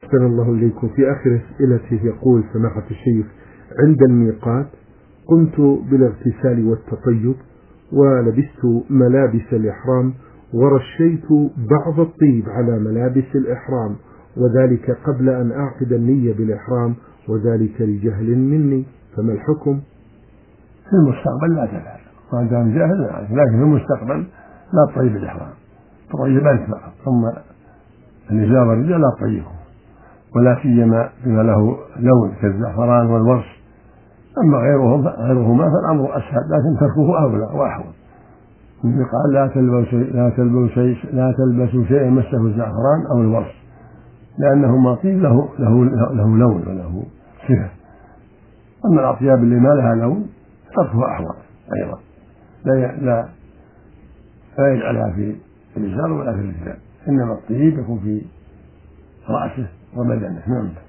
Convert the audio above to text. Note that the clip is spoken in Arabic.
أحسن الله إليكم. في آخر أسئلته يقول سماحة الشيخ: عند الميقات قمت بالاغتسال والتطيب ولبست ملابس الإحرام ورشيت بعض الطيب على ملابس الإحرام، وذلك قبل أن أعقد النية بالإحرام، وذلك لجهل مني، فما الحكم؟ في المستقبل لا تفعل، ما دام جاهل لا، لكن في المستقبل لا تطيب الإحرام، تطيب أنت فقط، ثم النساء والرجال لا تطيبهم، ولا سيما بما له لون كالزعفران والورش. أما غيرهما فالأمر أسهل، لكن تركه أولى وأحوط. قال لا تلبسوا شيئا مسه الزعفران أو الورش، لأنهما طيب له لون وله صفة. أما الأطياب اللي ما لها لون تركه أحوط أيضا، لا يجعلها في الإزار ولا في الرجال، إنما الطيب يكون في رأسه وبدنه. نعم.